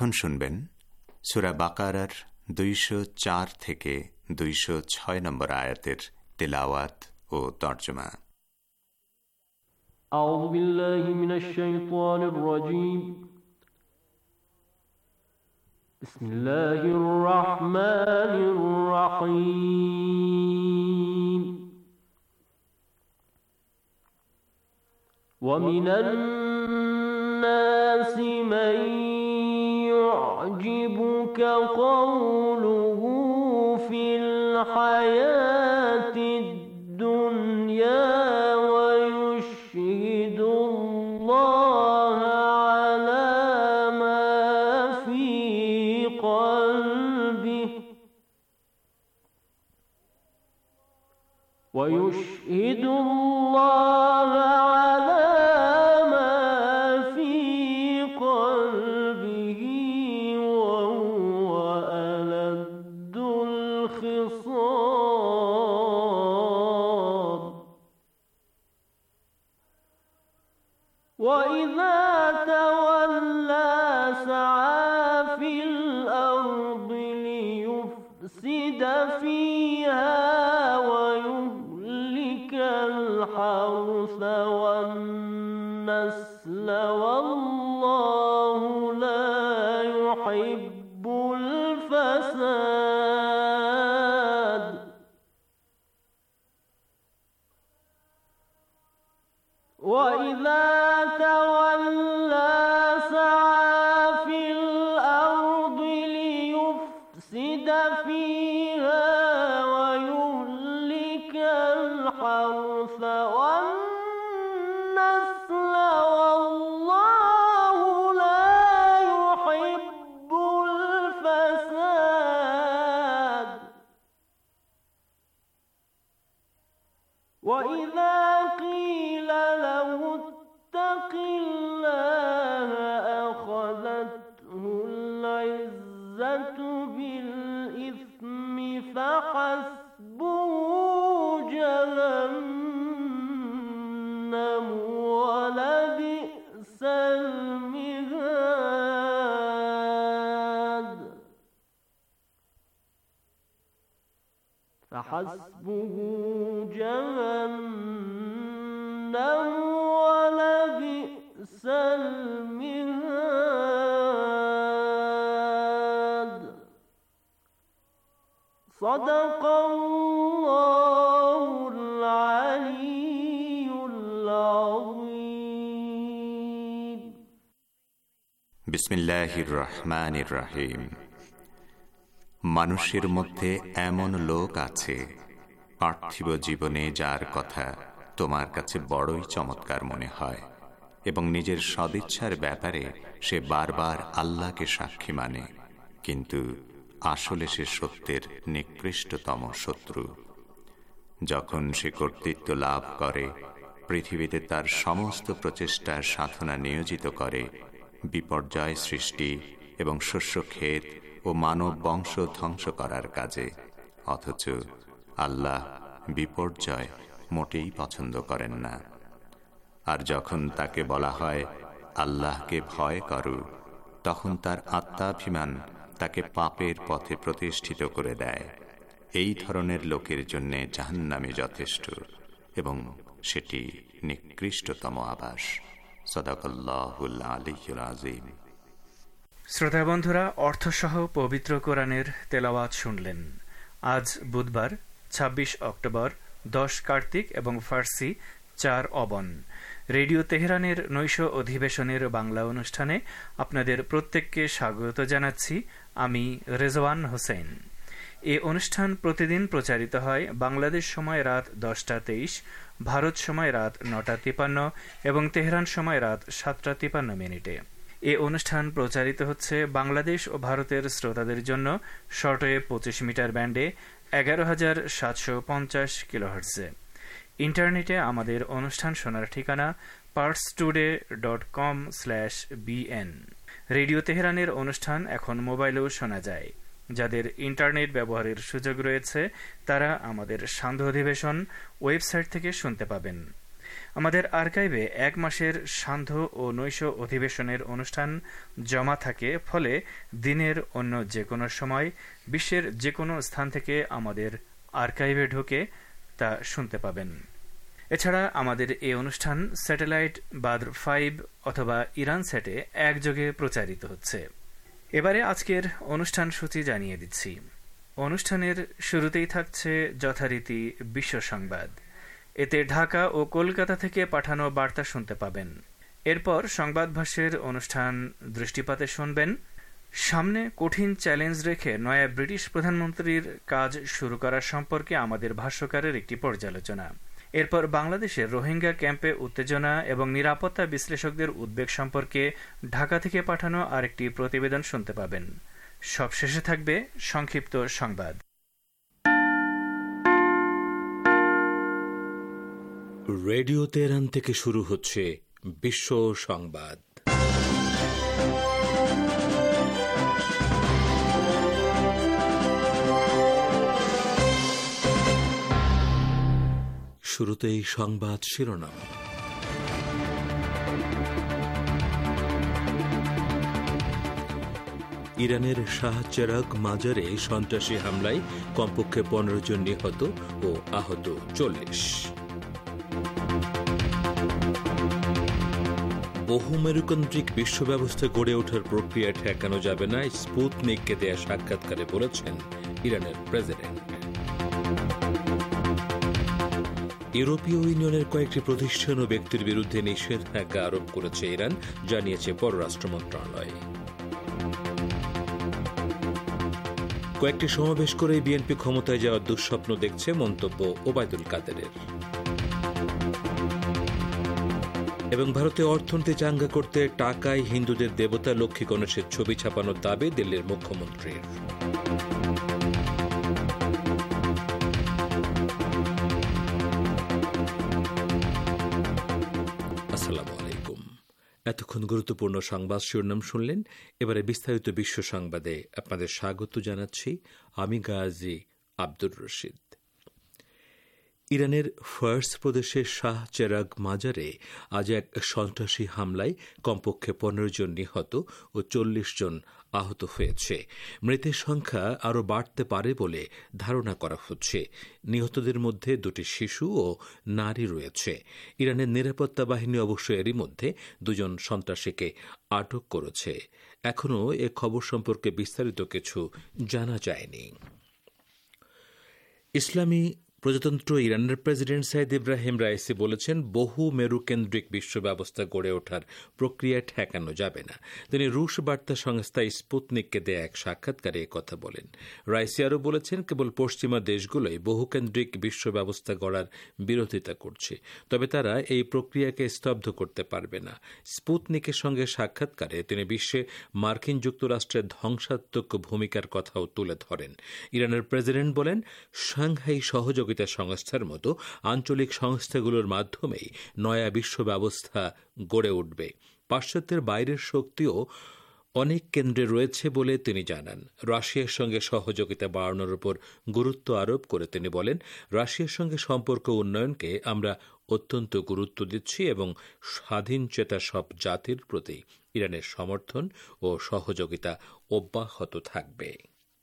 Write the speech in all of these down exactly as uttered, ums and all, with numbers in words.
এখন শুনবেন সূরা বাকারার দুইশো চার থেকে দুইশো ছয় নম্বর আয়াতের তিলাওয়াত ও তরজমা। আউযু বিল্লাহি মিনাশ শাইতানির রাজীম। বিসমিল্লাহির রাহমানির রাহিম। ওয়া মিনান নাসি মান ইউ'জিবুকা ক্বাউলুহু ফিল হায়াতিদ দুনিয়া ওয়া ইউশহিদুল্লাহা আলা মা ফি কলবিহি ওয়া ইউশহিদুল্লাহা আলা মা ফি কলবিহি ওয়া হুয়া আলাদ্দুল খিসাম। ওয়া ইযা তাওয়াল্লা সাআ ফিল আরদি লিয়ুফসিদা ফিহা ওয়া ইউহলিকাল হারসা ওয়ান নাসলা ওয়াল্লাহু লা ইউহিব্বুল ফাসাদ। ওয়া ইযা তাওয়াল্লা সাআ ফিল আরদি লিয়ুফসিদা ফিহা ওয়া ইউহলিকাল হারসা ওয়ান নাসলা ওয়াল্লাহু লা ইউহিব্বুল ফাসাদ। ওয়া ইযা কিলা লাহু ইত্তাকিল্লাহা আখাযাতহুল ইজ্জাতু বিল ইসমি ফাহাসবুহু জাহান্নাম ওয়া লাবিসাল মিহাদ। ফাহাসবুহু জাহান্নাম ওয়া লাবিসাল মিহাদ। সাদাকাল্লাহুল আলিয়্যুল আযীম। বিসমিল্লাহির রহমানির রহিম। মানুষের মধ্যে এমন লোক আছে পার্থিব জীবনে যার কথা তোমার কাছে বড়ই চমৎকার মনে হয় এবং নিজের সদিচ্ছার ব্যাপারে সে বারবার আল্লাহকে সাক্ষী মানে, কিন্তু আসলে সে সত্যের নিকৃষ্টতম শত্রু। যখন সে কর্তৃত্ব লাভ করে, পৃথিবীতে তার সমস্ত প্রচেষ্টার সাধনা নিয়োজিত করে বিপর্যয় সৃষ্টি এবং শস্যক্ষেত ও মানব বংশ ধ্বংস করার কাজে, অথচ আল্লাহ বিপর্যয় মোটেই পছন্দ করেন না। আর যখন তাকে বলা হয় আল্লাহকে ভয় করো, তখন তার আত্মাভিমান তাকে পাপের পথে প্রতিষ্ঠিত করে দেয়। এই ধরনের লোকের জন্য জাহান্নামে যথেষ্ট এবং সেটি নিকৃষ্টতম আবাস। সাদাকাল্লাহুল আলিয়্যুল আযীম। শ্রোতা বন্ধুরা, অর্থসহ পবিত্র কোরআনের তেলাওয়াত শুনলেন। আজ বুধবার ছাব্বিশ অক্টোবর, দশ কার্তিক এবং ফার্সি চার অবন। রেডিও তেহরানের নৈশ অধিবেশনের বাংলা অনুষ্ঠানে আপনাদের প্রত্যেককে স্বাগত জানাচ্ছি। আমি রেজওয়ান হোসেন। এ অনুষ্ঠান প্রতিদিন প্রচারিত হয় বাংলাদেশ সময় রাত দশটা তেইশ, ভারত সময় রাত নটা তিপান্ন এবং তেহরান সময় রাত সাতটা তিপান্ন মিনিটে। এ অনুষ্ঠান প্রচারিত হচ্ছে বাংলাদেশ ও ভারতের শ্রোতাদের জন্য শর্টওয়েভ পঁচিশ মিটার ব্যান্ডে এগারো হাজার সাতশো পঞ্চাশ কিলোহার্টজে। ইন্টারনেটে আমাদের অনুষ্ঠান শোনার ঠিকানা Pars today dot com slash BN. Radio তেহরানের অনুষ্ঠান এখন মোবাইলেও শোনা যায়। যাদের ইন্টারনেট ব্যবহারের সুযোগ রয়েছে তারা আমাদের সান্ধ্য অধিবেশন ওয়েবসাইট থেকে শুনতে পাবেন। আমাদের আর্কাইভে এক মাসের সান্ধ্য ও নৈশ অধিবেশনের অনুষ্ঠান জমা থাকে, ফলে দিনের অন্য যে কোনো সময় বিশ্বের যে কোনো স্থান থেকে আমাদের আর্কাইভে ঢুকে তা শুনতে পাবেন। এছাড়া আমাদের এই অনুষ্ঠান স্যাটেলাইট বাদ্র ফাইভ অথবা ইরান স্যাটে একযোগে প্রচারিত হচ্ছে। এবারে আজকের অনুষ্ঠান সূচি জানিয়ে দিচ্ছি। অনুষ্ঠানের শুরুতেই থাকছে যথারীতি বিশ্ব সংবাদ। এতে ঢাকা ও কলকাতা থেকে পাঠানো বার্তা শুনতে পাবেন। এরপর সংবাদ ভাষ্যের অনুষ্ঠান দৃষ্টিপাতে শুনবেন। সামনে কঠিন চ্যালেঞ্জ রেখে নয়া ব্রিটিশ প্রধানমন্ত্রীর কাজ শুরু করা সম্পর্কে আমাদের ভাষ্যকারের একটি পর্যালোচনা। এরপর বাংলাদেশের রোহিঙ্গা ক্যাম্পে উত্তেজনা এবং নিরাপত্তা বিশ্লেষকদের উদ্বেগ সম্পর্কে ঢাকা থেকে পাঠানো আরেকটি প্রতিবেদন শুনতে পাবেন। সবশেষে থাকবে সংক্ষিপ্ত সংবাদ। রেডিও তেহরান থেকে শুরু হচ্ছে বিশ্ব সংবাদ। শুরুতেই সংবাদ শিরোনাম। ইরানের শাহ চেরাগ মাজারে সন্ত্রাসী হামলায় কমপক্ষে পনেরো জন নিহত ও আহত চল্লিশ। বহুমেরুকেন্দ্রিক বিশ্ব ব্যবস্থা গড়ে ওঠার প্রক্রিয়া ঠেকানো যাবে না, স্পুতনিককে দেয়া সাক্ষাৎকারে বলেছেন ইরানের প্রেসিডেন্ট। ইউরোপীয় ইউনিয়নের কয়েকটি প্রতিষ্ঠান ও ব্যক্তির বিরুদ্ধে নিষেধাজ্ঞা আরোপ করেছে ইরান, জানিয়েছে পররাষ্ট্র মন্ত্রণালয়। কয়েকটি সমাবেশ করে বিএনপি ক্ষমতায় যাওয়ার দুঃস্বপ্ন দেখছে, মন্তব্য ওবায়দুল কাদেরের। এবং ভারতে অর্থনীতি চাঙ্গা করতে টাকায় হিন্দুদের দেবতা লক্ষ্মী গণেশের ছবি ছাপানোর দাবি দিল্লির মুখ্যমন্ত্রীর। আসসালামু আলাইকুম। এতক্ষণ গুরুত্বপূর্ণ সংবাদ শিরোনাম শুনলেন। এবারে বিস্তারিত বিশ্ব সংবাদে আপনাদের স্বাগত জানাচ্ছি আমি গাজী আব্দুর রশিদ। ইরানের ফার্স প্রদেশের শাহ চেরাগ মাজারে আজ এক সন্ত্রাসী হামলায় কমপক্ষে পনেরো জন নিহত ও চল্লিশ জন আহত হয়েছে। মৃতের সংখ্যা আরও বাড়তে পারে বলে ধারণা করা হচ্ছে। নিহতদের মধ্যে দুটি শিশু ও নারী রয়েছে। ইরানের নিরাপত্তা বাহিনী অবশ্য এরই মধ্যে দুজন সন্ত্রাসীকে আটক করেছে। এখনও এ খবর সম্পর্কে বিস্তারিত কিছু জানা যায়নি। ইসলামী প্রজাতন্ত্র ইরানের প্রেসিডেন্ট সাইদ ইব্রাহিম রাইসি বলেছেন, বহু মেরুকেন্দ্রিক বিশ্ব ব্যবস্থা গড়ে ওঠার প্রক্রিয়া ঠেকানো যাবে না। তিনি রুশ বার্তা সংস্থা স্পুতনিককে দেয়া এক সাক্ষাৎকারে কথা বলেন। রাইসি আরও বলেছেন, কেবল পশ্চিমা দেশগুলোই বহুকেন্দ্রিক বিশ্ব ব্যবস্থা গড়ার বিরোধিতা করছে, তবে তারা এই প্রক্রিয়াকে স্তব্ধ করতে পারবে না। স্পুতনিকের সঙ্গে সাক্ষাৎকারে তিনি বিশ্বে মার্কিন যুক্তরাষ্ট্রের ধ্বংসাত্মক ভূমিকার কথাও তুলে ধরেন। ইরানের প্রেসিডেন্ট বলেন, সাংহাই সহযোগিতা সংস্থার মতো আঞ্চলিক সংস্থাগুলোর মাধ্যমেই নয়া বিশ্ব ব্যবস্থা গড়ে উঠবে। পাশ্চাত্যের বাইরের শক্তিও অনেক কেন্দ্রে রয়েছে বলে তিনি জানান। রাশিয়ার সঙ্গে সহযোগিতা বাড়ানোর উপর গুরুত্ব আরোপ করে তিনি বলেন, রাশিয়ার সঙ্গে সম্পর্ক উন্নয়নকে আমরা অত্যন্ত গুরুত্ব দিচ্ছি এবং স্বাধীন চেতা সব জাতির প্রতি ইরানের সমর্থন ও সহযোগিতা অব্যাহত থাকবে।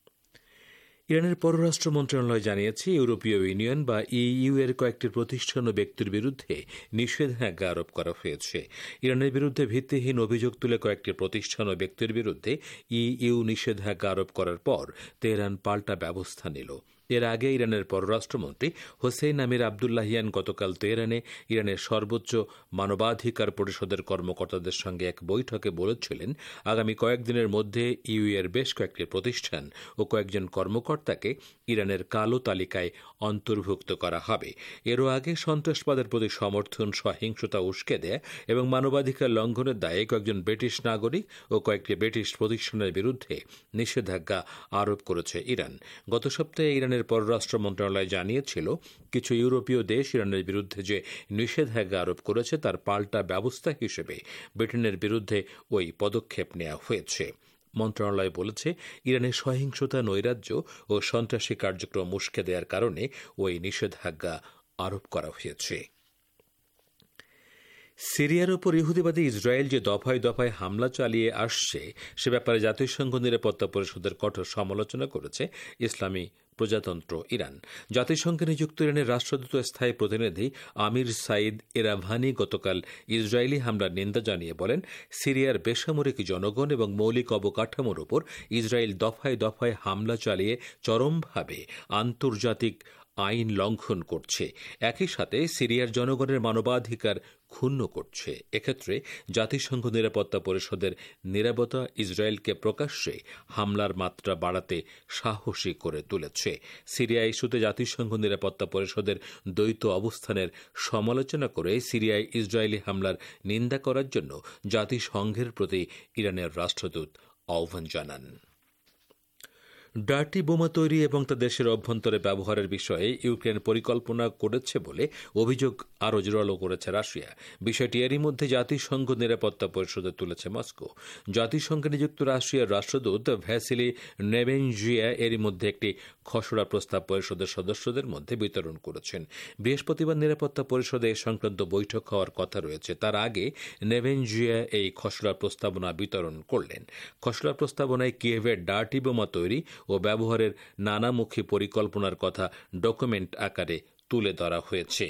ইরানের পররাষ্ট্র মন্ত্রণালয় জানিয়েছে, ইউরোপীয় ইউনিয়ন বা ইইউ এর কয়েকটি প্রতিষ্ঠান ও ব্যক্তির বিরুদ্ধে নিষেধাজ্ঞা আরোপ করা হয়েছে। ইরানের বিরুদ্ধে ভিত্তিহীন অভিযোগ তুলে কয়েকটি প্রতিষ্ঠান ও ব্যক্তির বিরুদ্ধে ইইউ নিষেধাজ্ঞা আরোপ করার পর তেহরান পাল্টা ব্যবস্থা নিল। এর আগে ইরানের পররাষ্ট্রমন্ত্রী হোসেইন আমির আবদুল্লাহিয়ান গতকাল তেহরানে ইরানের সর্বোচ্চ মানবাধিকার পরিষদের কর্মকর্তাদের সঙ্গে এক বৈঠকে বলেছিলেন, আগামী কয়েকদিনের মধ্যে ইইউ এর বেশ কয়েকটি প্রতিষ্ঠান ও কয়েকজন কর্মকর্তাকে ইরানের কালো তালিকায় অন্তর্ভুক্ত করা হবে। এরও আগে সন্ত্রাসবাদের প্রতি সমর্থন, সহিংসতা উস্কে দেয় এবং মানবাধিকার লঙ্ঘনের দায়ে কয়েকজন ব্রিটিশ নাগরিক ও কয়েকটি ব্রিটিশ প্রতিষ্ঠানের বিরুদ্ধে নিষেধাজ্ঞা আরোপ করেছে ইরান। গত সপ্তাহে ইরানের পররাষ্ট্র মন্ত্রণালয় জানিয়েছিল, কিছু ইউরোপীয় দেশ ইরানের বিরুদ্ধে যে নিষেধাজ্ঞা আরোপ করেছে তার পাল্টা ব্যবস্থা হিসেবে ব্রিটেনের বিরুদ্ধে ওই পদক্ষেপ নেওয়া হয়েছে। মন্ত্রণালয় বলেছে, ইরানের সহিংসতা, নৈরাজ্য ও সন্ত্রাসী কার্যক্রম উস্কে দেওয়ার কারণে ওই নিষেধাজ্ঞা আরোপ করা হয়েছে। সিরিয়ার ওপর ইহুদিবাদী ইসরায়েল যে দফায় দফায় হামলা চালিয়ে আসছে সে ব্যাপারে জাতিসংঘ নিরাপত্তা পরিষদের কঠোর সমালোচনা করেছে ইসলামী প্রজাতন্ত্র ইরান। জাতিসংঘে নিযুক্ত ইরানের রাষ্ট্রদূত স্থায়ী প্রতিনিধি আমির সাইদ এরাভানি গতকাল ইসরায়েলি হামলার নিন্দা জানিয়ে বলেন, সিরিয়ার বেসামরিক জনগণ এবং মৌলিক অবকাঠামোর উপর ইসরায়েল দফায় দফায় হামলা চালিয়ে চরমভাবে আন্তর্জাতিক আইন লঙ্ঘন করছে, একই সাথে সিরিয়ার জনগণের মানবাধিকার ক্ষুণ্ণ করছে। এক্ষেত্রে জাতিসংঘ নিরাপত্তা পরিষদের নীরবতা ইসরায়েলকে প্রকাশ্যে হামলার মাত্রা বাড়াতে সাহসী করে তুলেছে। সিরিয়া ইস্যুতে জাতিসংঘ নিরাপত্তা পরিষদের দ্বৈত অবস্থানের সমালোচনা করে সিরিয়ায় ইসরায়েলি হামলার নিন্দা করার জন্য জাতিসংঘের প্রতি ইরানের রাষ্ট্রদূত আহ্বান জানান। ডার্টি বোমা তৈরি এবং তা দেশের অভ্যন্তরে ব্যবহারের বিষয়ে ইউক্রেন পরিকল্পনা করেছে বলে অভিযোগ আরও জোরালো করেছে রাশিয়া। বিষয়টি এরই মধ্যে জাতিসংঘ নিরাপত্তা পরিষদে তুলেছে মস্কো। জাতিসংঘে নিযুক্ত রাশিয়ার রাষ্ট্রদূত ভ্যাসিলি নেবেনজিয়া এরই মধ্যে একটি খসড়া প্রস্তাব পরিষদের সদস্যদের মধ্যে বিতরণ করেছেন। বৃহস্পতিবার নিরাপত্তা পরিষদে এ সংক্রান্ত বৈঠক হওয়ার কথা রয়েছে। তার আগে নেবেনজিয়া এই খসড়া প্রস্তাবনা বিতরণ করলেন। খসড়া প্রস্তাবনায় কিয়েভের ডার্টি বোমা তৈরি ও ব্যবহারের নানামুখী পরিকল্পনার কথা ডকুমেন্ট আকারে তুলে ধরা হয়েছে।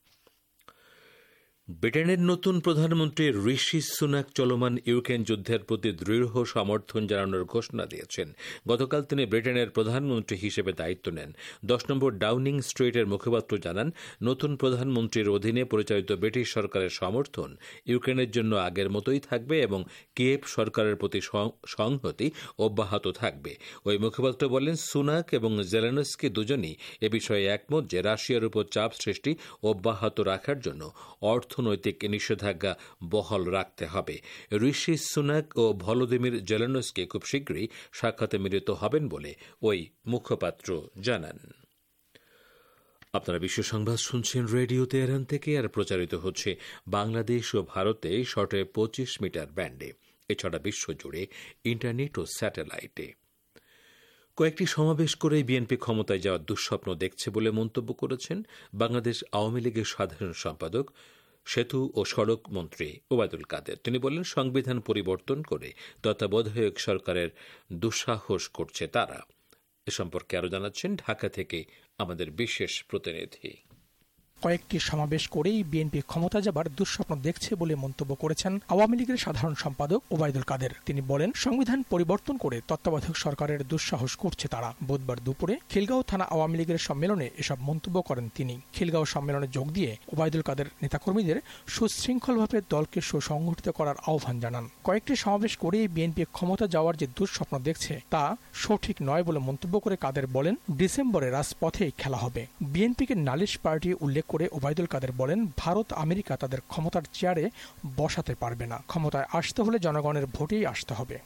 ব্রিটেনের নতুন প্রধানমন্ত্রী ঋষি সুনাক চলমান ইউক্রেন যুদ্ধের প্রতি দৃঢ় সমর্থন জানানোর ঘোষণা দিয়েছেন। গতকাল তিনি ব্রিটেনের প্রধানমন্ত্রী হিসেবে দায়িত্ব নেন। দশ নম্বর ডাউনিং স্ট্রিটের মুখপাত্র জানান, নতুন প্রধানমন্ত্রীর অধীনে পরিচালিত ব্রিটিশ সরকারের সমর্থন ইউক্রেনের জন্য আগের মতোই থাকবে এবং কিয়েভ সরকারের প্রতি সংহতি অব্যাহত থাকবে। ওই মুখপাত্র বলেন, সুনাক এবং জেলেনস্কি দুজনই এ বিষয়ে একমত যে রাশিয়ার উপর চাপ সৃষ্টি অব্যাহত রাখার জন্য অর্থ অর্থনৈতিক নিষেধাজ্ঞা বহাল রাখতে হবে। ঋষি সুনাক ও ভলোদিমির জেলেনস্কি খুব শীঘ্রই সাক্ষাতে মিলিত হবেন বলে ওই মুখপাত্র জানান। আপনারা বিশ্ব সংবাদ শুনছেন রেডিও তেহরান থেকে, আর প্রচারিত হচ্ছে বাংলাদেশ ও ভারতে শর্টে পঁচিশ মিটার ব্যান্ডে, এছাড়া বিশ্বজুড়ে ইন্টারনেট ও স্যাটেলাইটে। কয়েকটি সমাবেশ করে বিএনপি ক্ষমতায় যাওয়ার দুঃস্বপ্ন দেখছে বলে মন্তব্য করেছেন বাংলাদেশ আওয়ামী লীগের সাধারণ সম্পাদক সেতু ও সড়ক মন্ত্রী ওবায়দুল কাদের। তিনি বলেন, সংবিধান পরিবর্তন করে তত্ত্বাবধায়ক সরকারের দুঃসাহস করছে তারা। এ সম্পর্কে আরও জানাচ্ছেন ঢাকা থেকে আমাদের বিশেষ প্রতিনিধি। কয়েকটি সমাবেশ করেই বিএনপি ক্ষমতা যাবার দুঃস্বপ্ন দেখছে বলে মন্তব্য করেছেন আওয়ামী লীগের সাধারণ সম্পাদক ওবায়দুল কাদের। তিনি বলেন, সংবিধান পরিবর্তন করে তত্ত্বাবধায়ক সরকারের দুঃসাহস করছে তারা। বুধবার দুপুরে খিলগাঁও থানা আওয়ামী লীগের সম্মেলনে এসব মন্তব্য করেন তিনি। খিলগাঁও সম্মেলনে যোগ দিয়ে ওবায়দুল কাদের নেতাকর্মীদের সুশৃঙ্খলভাবে দলকে সুসংগঠিত করার আহ্বান জানান। কয়েকটি সমাবেশ করেই বিএনপি ক্ষমতা যাওয়ার যে দুঃস্বপ্ন দেখছে তা সঠিক নয় বলে মন্তব্য করে কাদের বলেন, ডিসেম্বরে রাজপথেই খেলা হবে। বিএনপিকে নালিশ পার্টি উল্লেখ করে ওবায়দুল কাদের বলেন, ভারত আমেরিকা তাদের ক্ষমতার চেয়ারে বসাতে পারবে না। ক্ষমতায় আসতে হলে জনগণের ভোটেই আসতে হবে।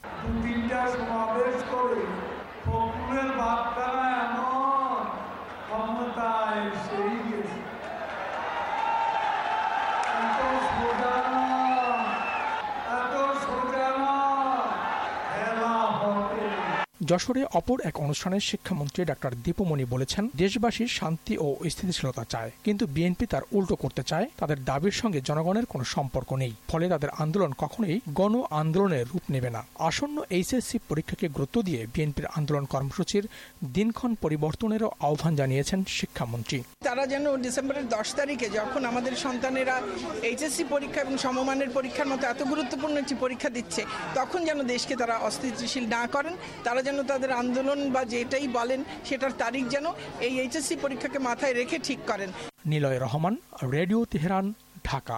যশোরে অপর এক অনুষ্ঠানে শিক্ষামন্ত্রী ডাক্তার দীপুমণি বলেছেন, দেশবাসী শান্তি ও স্থিতিশীলতা চায়, কিন্তু বিএনপি তার উল্টো করতে চায়। তাদের দাবির সঙ্গে জনগণের কোনো সম্পর্ক নেই, ফলে তাদের আন্দোলন কখনোই গণ আন্দোলনের রূপ নেবে না। আসন্ন এইচএসসি পরীক্ষাকে গুরুত্ব দিয়ে বিএনপির আন্দোলন কর্মসূচির দিনক্ষণ পরিবর্তনেরও আহ্বান জানিয়েছেন শিক্ষামন্ত্রী। তারা যেন ডিসেম্বরের দশ তারিখে যখন আমাদের সন্তানেরা এইচএসসি পরীক্ষা এবং সমমানের পরীক্ষার মতো এত গুরুত্বপূর্ণ একটি পরীক্ষা দিচ্ছে, তখন যেন দেশকে তারা অস্থিতিশীল না করেন। তারা যেন তাদের আন্দোলন বা যেটাই বলেন সেটার তারিখ যেন এই এইচএসসি পরীক্ষাকে মাথায় রেখে ঠিক করেন। Niloy Rahman, radio Tehran, Dhaka.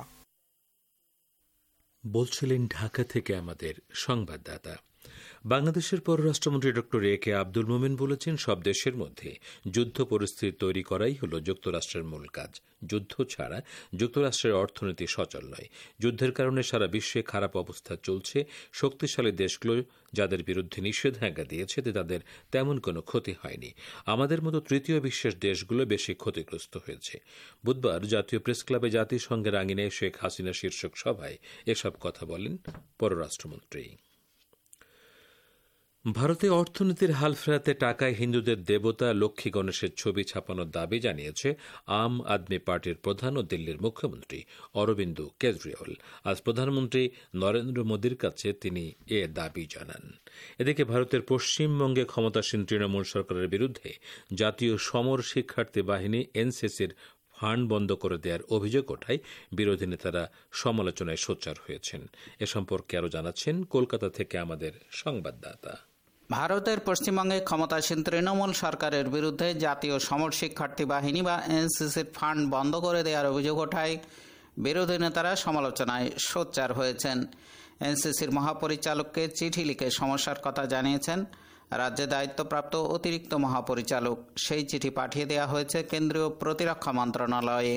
বলছিলেন ঢাকা থেকে আমাদের সংবাদদাতা। বাংলাদেশের পররাষ্ট্রমন্ত্রী ডক্টর এ কে আব্দুল মোমেন বলেছেন, সব দেশের মধ্যে যুদ্ধ পরিস্থিতি তৈরি করাই হল যুক্তরাষ্ট্রের মূল কাজ। যুদ্ধ ছাড়া যুক্তরাষ্ট্রের অর্থনীতি সচল নয়। যুদ্ধের কারণে সারা বিশ্বে খারাপ অবস্থা চলছে। শক্তিশালী দেশগুলো যাদের বিরুদ্ধে নিষেধাজ্ঞা দিয়েছে তাদের তেমন কোনো ক্ষতি হয়নি। আমাদের মতো তৃতীয় বিশ্বের দেশগুলো বেশি ক্ষতিগ্রস্ত হয়েছে। বুধবার জাতীয় প্রেস ক্লাবে জাতিসংঘের আঙিনায় শেখ হাসিনা শীর্ষক সভায় এসব কথা বলেন পররাষ্ট্রমন্ত্রী। ভারতে অর্থনীতির হাল ফেরাতে টাকায় হিন্দুদের দেবতা লক্ষ্মী গণেশের ছবি ছাপানোর দাবি জানিয়েছে আম আদমি পার্টির প্রধান ও দিল্লির মুখ্যমন্ত্রী অরবিন্দ কেজরিওয়াল। আজ প্রধানমন্ত্রী নরেন্দ্র মোদীর কাছে তিনি এ দাবি জানান। এদিকে ভারতের পশ্চিমবঙ্গে ক্ষমতাসীন তৃণমূল সরকারের বিরুদ্ধে জাতীয় সমর শিক্ষার্থী বাহিনী এনসিসির ফান্ড বন্ধ করে দেওয়ার অভিযোগ ওঠায় বিরোধী নেতারা সমালোচনায় সোচ্চার হয়েছেন। এ সম্পর্কে আরও জানাচ্ছেন কলকাতা থেকে আমাদের সংবাদদাতা। ভারতের পশ্চিমবঙ্গে ক্ষমতাসীন তৃণমূল সরকারের বিরুদ্ধে জাতীয় সমর শিক্ষার্থী বাহিনী বা এনসিসির ফান্ড বন্ধ করে দেওয়ার অভিযোগ ওঠায় বিরোধী নেতারা সমালোচনায় সোচ্চার হয়েছেন। এনসিসির মহাপরিচালককে চিঠি লিখে সমস্যার কথা জানিয়েছেন রাজ্যে দায়িত্বপ্রাপ্ত অতিরিক্ত মহাপরিচালক। সেই চিঠি পাঠিয়ে দেওয়া হয়েছে কেন্দ্রীয় প্রতিরক্ষা মন্ত্রণালয়ে।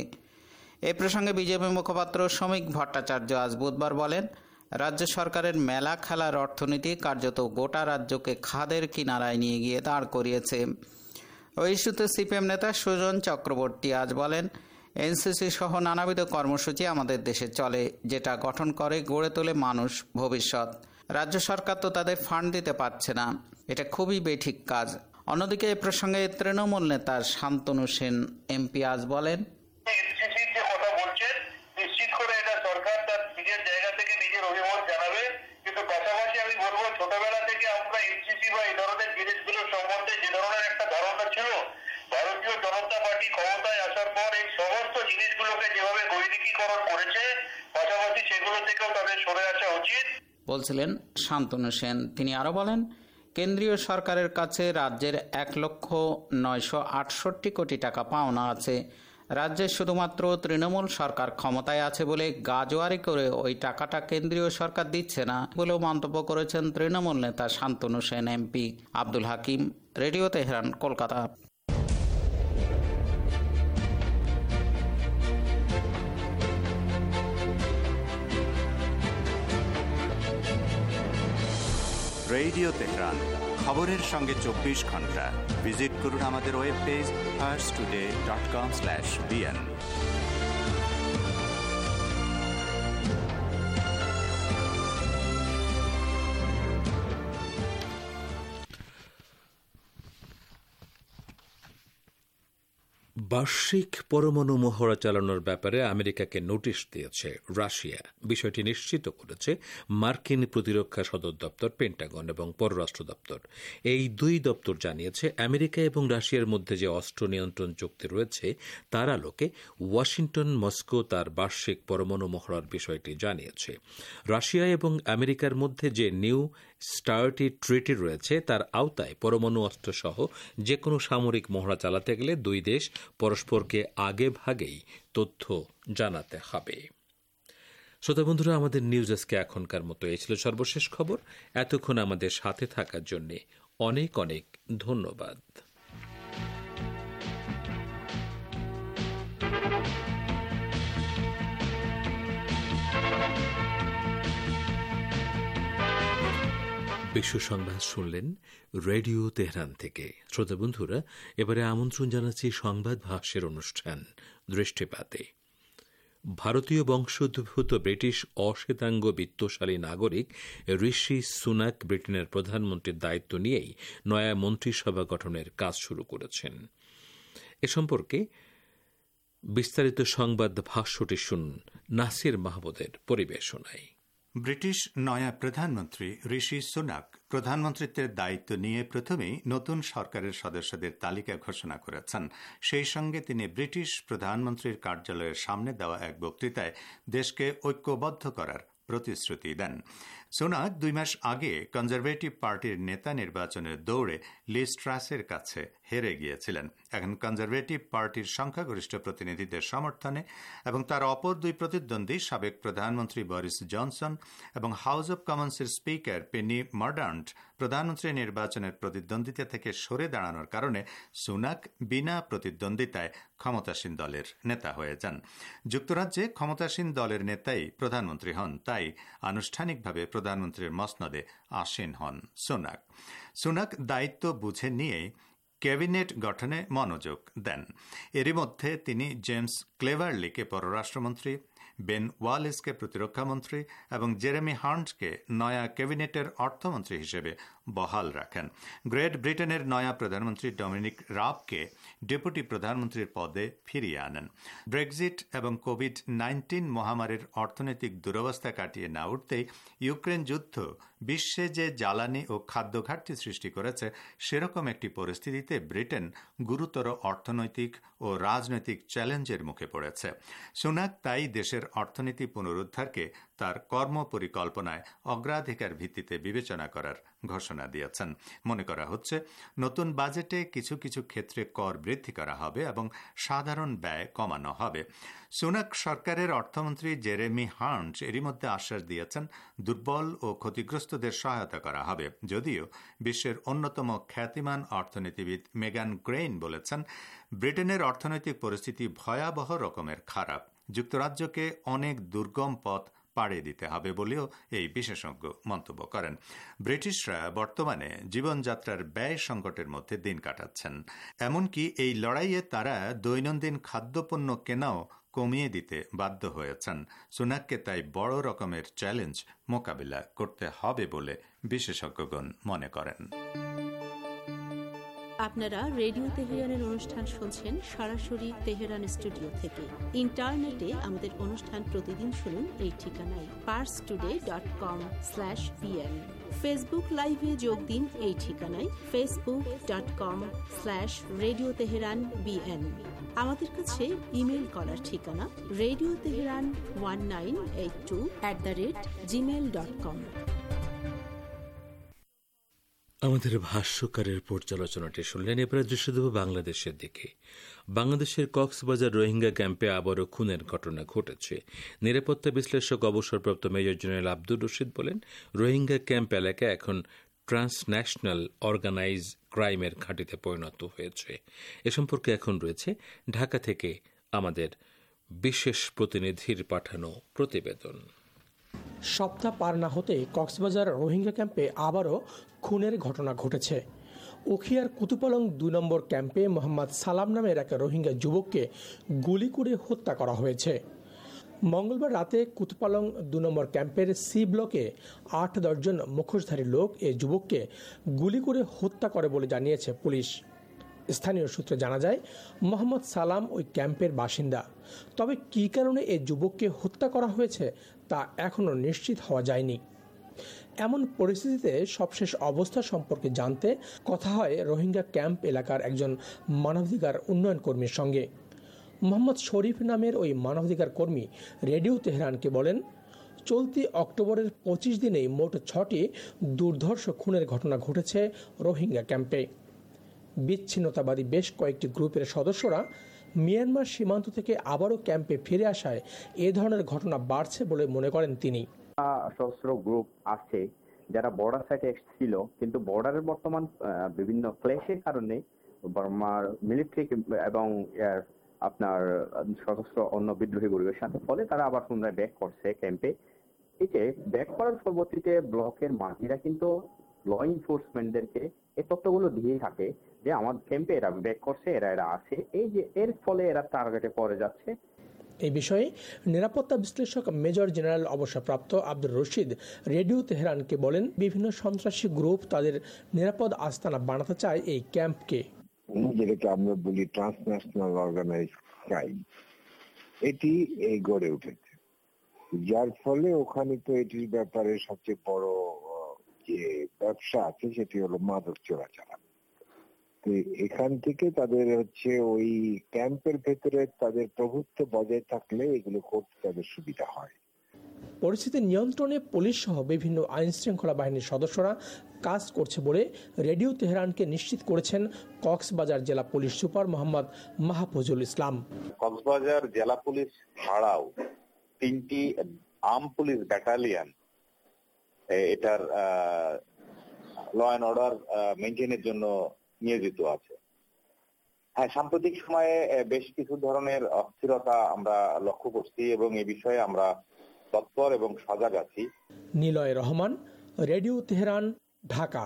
এ প্রসঙ্গে বিজেপি মুখপাত্র শ্রমিক ভট্টাচার্য আজ বুধবার বলেন, রাজ্য সরকারের মেলা খেলার অর্থনীতি কার্যত গোটা রাজ্যকে খাদের কিনারায় নিয়ে গিয়ে দাঁড় করিয়েছে। ওই ইস্যুতে সিপিএম নেতা সুজন চক্রবর্তী আজ বলেন, এনসিসি সহ নানাবিধ কর্মসূচি আমাদের দেশে চলে, যেটা গঠন করে গড়ে তোলে মানুষ ভবিষ্যৎ। রাজ্য সরকার তো তাদের ফান্ড দিতে পারছে না, এটা খুবই বেঠিক কাজ। অন্যদিকে এ প্রসঙ্গে তৃণমূল নেতা শান্তনু সেন এমপি আজ বলেন, এনসিসির যে কথা বলছেন নিশ্চিত করে এটা সরকার তার নিজের জায়গা থেকে নিজের অভিমত জানাবে, কিন্তু পাশাপাশি আমি বলবো ছোটবেলা থেকে আমরা এনসিসি বা এই ধরনের জিনিসগুলো সম্বন্ধে যে ধরনের একটা ধারণা ছিল, ভারতীয় জনতা পার্টি ক্ষমতায় আসার পর এই সমস্ত জিনিসগুলোকে যেভাবে গৈরিকীকরণ করেছে, পাশাপাশি সেগুলো থেকেও তাদের সরে আসা উচিত বলছিলেন শান্তনু সেন। তিনি আরো বলেন, কেন্দ্রীয় সরকারের কাছে রাজ্যের এক লক্ষ নয়শো আটষট্টি কোটি টাকা পাওনা আছে। রাজ্যে শুধুমাত্র তৃণমূল সরকার ক্ষমতায় আছে বলে গাজোয়ারি করে ওই টাকাটা কেন্দ্রীয় সরকার দিচ্ছে না বলেও মন্তব্য করেছেন তৃণমূল নেতা Santanu Sen MP. Abdul Hakim, radio Tehran, Kolkata. Radio Tehran, খবরের সঙ্গে চব্বিশ ঘন্টা। ভিজিট করুন আমাদের web page first today dot com slash BN. বার্ষিক পরমাণু মহড়া চালানোর ব্যাপারে আমেরিকাকে নোটিশ দিয়েছে রাশিয়া। বিষয়টি নিশ্চিত করেছে মার্কিন প্রতিরক্ষা সদর দপ্তর, পেন্টাগন এবং পররাষ্ট্র দপ্তর। এই দুই দপ্তর জানিয়েছে আমেরিকা এবং রাশিয়ার মধ্যে যে অস্ত্র নিয়ন্ত্রণ চুক্তি রয়েছে তার আলোকে ওয়াশিংটন মস্কো তার বার্ষিক পরমাণু মহড়ার বিষয়টি জানিয়েছে। রাশিয়া এবং আমেরিকার মধ্যে যে নিউ স্টার্টি ট্রিটি রয়েছে তার আওতায় পরমাণু অস্ত্র সহ যে কোনো সামরিক মহড়া চালাতে গেলে দুই দেশ পরস্পরকে আগে ভাগেই তথ্য জানাতে হবে। শ্রোতা বন্ধুরা, আমাদের নিউজ আজকে এখনকার মতো এই ছিল সর্বশেষ খবর। এতক্ষণ আমাদের সাথে থাকার জন্য অনেক অনেক ধন্যবাদ। বিশ্ব সংবাদ শুনলেন রেডিও তেহরান থেকে। শ্রোতা বন্ধুরা, এবারে আমন্ত্রণ জানাচ্ছি সংবাদ ভাষ্যের অনুষ্ঠান দৃষ্টিপাতে। ভারতীয় বংশোদ্ভূত ব্রিটিশ অশ্বেতাঙ্গ বিত্তশালী নাগরিক ঋষি সুনাক ব্রিটেনের প্রধানমন্ত্রীর দায়িত্ব নিয়েই নয়া মন্ত্রিসভা গঠনের কাজ শুরু করেছেন। এ সম্পর্কে বিস্তারিত সংবাদ ভাষ্যটি শুনুন নাসির মাহমুদের পরিবেশনায়। ব্রিটিশ নয়া প্রধানমন্ত্রী ঋষি সুনাক প্রধানমন্ত্রীত্বের দায়িত্ব নিয়ে প্রথমেই নতুন সরকারের সদস্যদের তালিকা ঘোষণা করেছেন। সেই সঙ্গে তিনি ব্রিটিশ প্রধানমন্ত্রীর কার্যালয়ের সামনে দেওয়া এক বক্তৃতায় দেশকে ঐক্যবদ্ধ করার প্রতিশ্রুতি দেন। সুনাক দুই মাস আগে কনজারভেটিভ পার্টির নেতা নির্বাচনের দৌড়ে লিজ ট্রাসের কাছে হেরে গিয়েছিলেন। এখন কনজারভেটিভ পার্টির সংখ্যাগরিষ্ঠ প্রতিনিধিদের সমর্থনে এবং তার অপর দুই প্রতিদ্বন্দ্বী সাবেক প্রধানমন্ত্রী বরিস জনসন এবং হাউস অব কমন্সের স্পিকার পেনি মর্ডান্ট প্রধানমন্ত্রী নির্বাচনের প্রতিদ্বন্দ্বিতা থেকে সরে দাঁড়ানোর কারণে সুনাক বিনা প্রতিদ্বন্দ্বিতায় ক্ষমতাসীন দলের নেতা হয়ে যান। যুক্তরাজ্যে ক্ষমতাসীন দলের নেতাই প্রধানমন্ত্রী হন, তাই আনুষ্ঠানিকভাবে প্রধানমন্ত্রীর মসনদে আসীন হন সুনাক। সুনাক দায়িত্ব বুঝে নিয়েই ক্যাবিনেট গঠনে মনোযোগ দেন। এরই মধ্যে তিনি জেমস ক্লেভারলিকে পররাষ্ট্রমন্ত্রী, বেন ওয়ালেসকে প্রতিরক্ষামন্ত্রী এবং জেরেমি হান্টকে নয়া ক্যাবিনেটের অর্থমন্ত্রী হিসেবে বহাল রাখেন। গ্রেট ব্রিটেনের নয়া প্রধানমন্ত্রী ডমিনিক রাবকে ডেপুটি প্রধানমন্ত্রীর পদে ফিরিয়ে আনেন। ব্রেক্সিট এবং কোভিড নাইন্টিন মহামারীর অর্থনৈতিক দুরবস্থা কাটিয়ে না উঠতেই ইউক্রেন যুদ্ধ বিশ্বে যে জ্বালানি ও খাদ্য ঘাটতি সৃষ্টি করেছে, সেরকম একটি পরিস্থিতিতে ব্রিটেন গুরুতর অর্থনৈতিক ও রাজনৈতিক চ্যালেঞ্জের মুখে পড়েছে। সুনাক তাই দেশের অর্থনীতি পুনরুদ্ধারকে তার কর্ম পরিকল্পনায় অগ্রাধিকার ভিত্তিতে বিবেচনা করার ঘোষণা দিয়েছেন। মনে করা হচ্ছে নতুন বাজেটে কিছু কিছু ক্ষেত্রে কর বৃদ্ধি করা হবে এবং সাধারণ ব্যয় কমানো হবে। সুনাক সরকারের অর্থমন্ত্রী জেরেমি হান্ট এরই মধ্যে আশ্বাস দিয়েছেন দুর্বল ও ক্ষতিগ্রস্তদের সহায়তা করা হবে। যদিও বিশ্বের অন্যতম খ্যাতিমান অর্থনীতিবিদ মেগান গ্রেইন বলেছেন, ব্রিটেনের অর্থনৈতিক পরিস্থিতি ভয়াবহ রকমের খারাপ। যুক্তরাজ্যকে অনেক দুর্গম পথ পাড়ে দিতে হবে বলেও এই বিশেষজ্ঞ মন্তব্য করেন। ব্রিটিশরা বর্তমানে জীবনযাত্রার ব্যয় সংকটের মধ্যে দিন কাটাচ্ছেন। এমনকি এই লড়াইয়ে তারা দৈনন্দিন খাদ্যপণ্য কেনাও কমিয়ে দিতে বাধ্য হয়েছেন। সুনাককে তাই বড় রকমের চ্যালেঞ্জ মোকাবিলা করতে হবে বলে বিশেষজ্ঞগণ মনে করেন। আপনারা রেডিও তেহরানের অনুষ্ঠান শুনছেন সরাসরি তেহরান স্টুডিও থেকে। ইন্টারনেটে আমাদের অনুষ্ঠান প্রতিদিন শুনুন এই ঠিকানায় Pars today dot com slash BN. Facebook লাইভে যোগ দিন এই ঠিকানায় Facebook dot com slash radio Tehran BN. আমাদের কাছে ইমেল করার ঠিকানা radio Tehran one nine eight two at the rate Gmail dot com. আমাদের ভাষ্যকারের পর্যালোচনাটি শুনলেন। এবারে দৃশ্য দেব বাংলাদেশের দিকে। বাংলাদেশের কক্সবাজার রোহিঙ্গা ক্যাম্পে আবারও খুনের ঘটনা ঘটেছে। নিরাপত্তা বিশ্লেষক অবসরপ্রাপ্ত মেজর জেনারেল আব্দুর রশিদ বলেন, রোহিঙ্গা ক্যাম্প এলাকা এখন ট্রান্সন্যাশনাল অর্গানাইজ ক্রাইমের ঘাঁটিতে পরিণত হয়েছে। এ সম্পর্কে এখন রয়েছে ঢাকা থেকে আমাদের বিশেষ প্রতিনিধির পাঠানো প্রতিবেদন। সপ্তাহ পার না হতে কক্সবাজার রোহিঙ্গা ক্যাম্পে আবারও খুনের ঘটনা ঘটেছে। উখিয়ার কুতুপালং দুই নম্বর ক্যাম্পে মোহাম্মদ সালাম নামের এক রোহিঙ্গা যুবককে গুলি করে হত্যা করা হয়েছে। মঙ্গলবার রাতে কুতুপালং দুই নম্বর ক্যাম্পের সি ব্লকে আট দশজন মুখোশধারী লোক এই যুবককে গুলি করে হত্যা করে বলে জানিয়েছে পুলিশ। স্থানীয় সূত্রে জানা যায়, মোহাম্মদ সালাম ওই ক্যাম্পের বাসিন্দা। তবে কী কারণে এই যুবককে হত্যা করা হয়েছে তা এখনও নিশ্চিত হওয়া যায়নি। এমন পরিস্থিতিতে সবশেষ অবস্থা সম্পর্কে জানতে কথা হয় রোহিঙ্গা ক্যাম্প এলাকার একজন মানবাধিকার উন্নয়ন কর্মীর সঙ্গে। মোহাম্মদ শরীফ নামের ওই মানবাধিকার কর্মী রেডিও তেহরানকে বলেন, চলতি অক্টোবরের পঁচিশ দিনেই মোট ছটি দুর্ধর্ষ খুনের ঘটনা ঘটেছে রোহিঙ্গা ক্যাম্পে। বিচ্ছিন্নতাবাদী বেশ কয়েকটি গ্রুপের সদস্যরা মিয়ানমার সীমান্ত থেকে আবারও ক্যাম্পে ফিরে আসায় এ ধরনের ঘটনা বাড়ছে বলে মনে করেন তিনি। সশস্ত্র গ্রুপ আছে যারা বর্ডার সাইডে ছিল, কিন্তু বর্ডারের বর্তমান বিভিন্ন ক্লেশের কারণে বার্মার মিলিটারি এবং আপনার সশস্ত্র অন্য বিদ্রোহী গ্রুপের সাথে ফলে তারা আবার পুনরায় ব্যাক করছে ক্যাম্পে। এই যে ব্যাক করার পরবর্তীতে ব্লকের মাঝিরা কিন্তু ল এনফোর্সমেন্টদেরকে এই তথ্যগুলো দিয়ে থাকে যে আমার ক্যাম্পে এরা ব্যাক করছে, এরা এরা আছে, এই যে এর ফলে এরা টার্গেটে পড়ে যাচ্ছে। এই বিষয়ে নিরাপত্তা বিশ্লেষক মেজর জেনারেল অবসরপ্রাপ্ত আব্দুর রশিদ রেডিও তেহরানকে বলেন, বিভিন্ন সন্ত্রাসী গ্রুপ তাদের নিরাপদ আস্তানা বানাতে চায় এই ক্যাম্পকে। যেটাকে আমরা বলি ট্রান্সন্যাশনাল অর্গানাইজ ক্রাইম, এটি এই গড়ে উঠেছে, যার ফলে ওখানে তো এটির ব্যাপারে সবচেয়ে বড় যে ব্যবসা আছে সেটি হলো মাদক চোরাচালান। এখান থেকে তাদের হচ্ছে ওই ক্যাম্পের ভেতরে তাদের প্রভুত্ব বজায় থাকলে এগুলো করতে তাদের সুবিধা হয়। পরিস্থিতি নিয়ন্ত্রণে পুলিশ সহ বিভিন্ন আইন শৃঙ্খলা বাহিনীর সদস্যরা কাজ করছে বলে রেডিও তেহরানকে নিশ্চিত করেছেন কক্সবাজার জেলা পুলিশ সুপার মোহাম্মদ মাহফুজুল ইসলাম। কক্সবাজার জেলা পুলিশ ছাড়াও তিনটি আর্ম পুলিশ ব্যাটালিয়ন এটার ল অ্যান্ড অর্ডার মেনটেনের জন্য নিয়োজিত আছে। হ্যাঁ, সাম্প্রতিক সময়ে বেশ কিছু ধরনের অস্থিরতা আমরা লক্ষ্য করছি এবং এ বিষয়ে আমরা তৎপর এবং সজাগ আছি। Niloy Rahman, radio Tehran, Dhaka.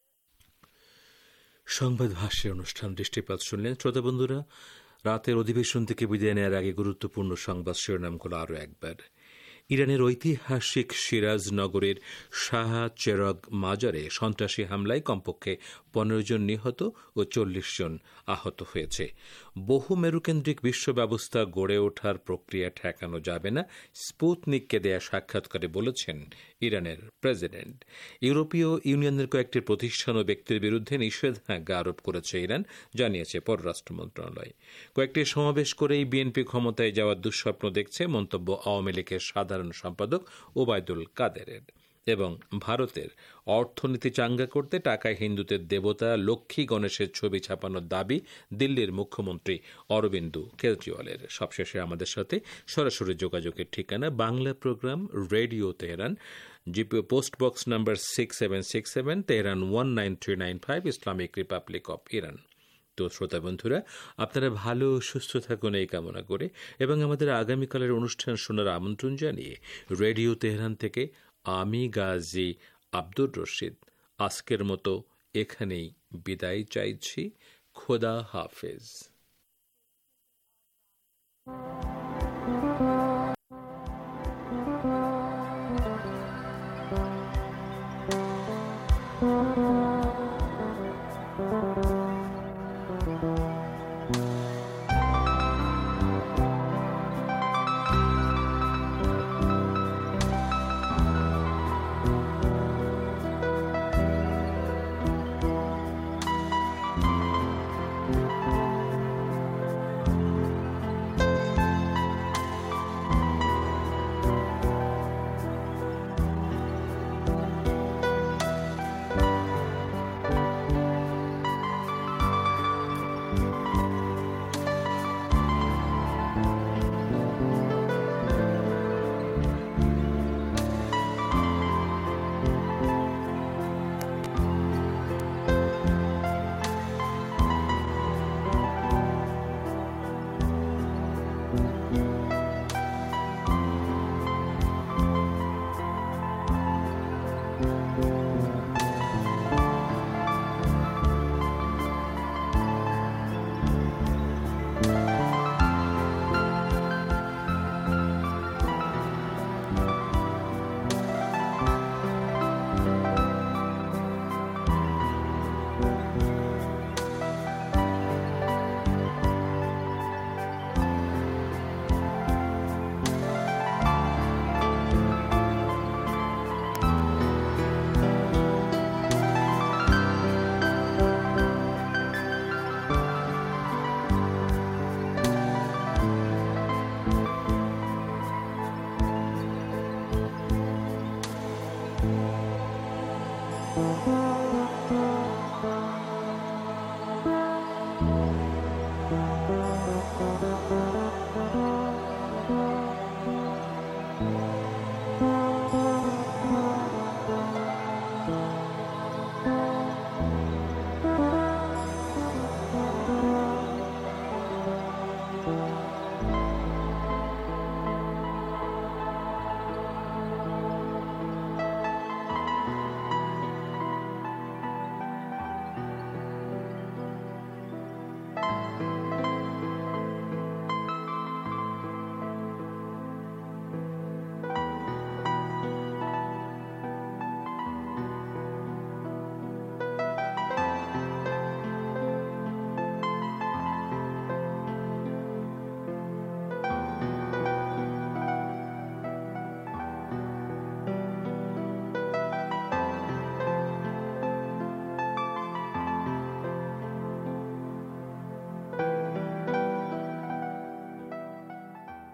সংবাদ ভাষ্যের অনুষ্ঠান দৃষ্টিপাত শুনলেন শ্রোতা বন্ধুরা। রাতের অধিবেশন থেকে বিদায় নেওয়ার আগে গুরুত্বপূর্ণ সংবাদ শিরোনামগুলো আরও একবার। ইরানের ঐতিহাসিক সিরাজ নগরের শাহ চেরাগ মাজারে সন্ত্রাসী হামলায় কমপক্ষে পনেরো জন নিহত ও চল্লিশ জন আহত হয়েছে। বহু মেরুকেন্দ্রিক বিশ্ব ব্যবস্থা গড়ে ওঠার প্রক্রিয়া ঠেকানো যাবে না, স্পুতনিককে দেয়া সাক্ষাৎকারে বলেছেন ইরানের প্রেসিডেন্ট। ইউরোপীয় ইউনিয়নের কয়েকটি প্রতিষ্ঠান ও ব্যক্তির বিরুদ্ধে নিষেধাজ্ঞা আরোপ করেছে ইরান, জানিয়েছে পররাষ্ট্র মন্ত্রণালয়। কয়েকটি সমাবেশ করেই বিএনপি ক্ষমতায় যাওয়ার দুঃস্বপ্ন দেখছে, মন্তব্য আওয়ামী লীগের সাধারণ সম্পাদক ওবায়দুল কাদেরের। এবং ভারতের অর্থনীতি চাঙ্গা করতে টাকায় হিন্দুদের দেবতা লক্ষ্মী গণেশের ছবি ছাপানোর দাবি দিল্লির মুখ্যমন্ত্রী অরবিন্দ কেজরিওয়ালের। সবশেষে আমাদের সাথে সরাসরি যোগাযোগের ঠিকানা Bangla program radio Tehran, GPO post box number six seven six seven Tehran one nine three nine five Islamic republic of Iran. তো শ্রোতা বন্ধুরা, আপনারা ভালো সুস্থ থাকুন এই কামনা করে এবং আমাদের আগামীকালের অনুষ্ঠান শোনার আমন্ত্রণ জানিয়ে রেডিও তেহরান থেকে আমি গাজী আব্দুর রশিদ আজকের মতো এখানেই বিদায় চাইছি। খোদা হাফেজ।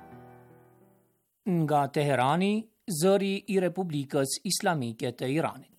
nga Teherani, zëri i Republikës Islamike të Iranit.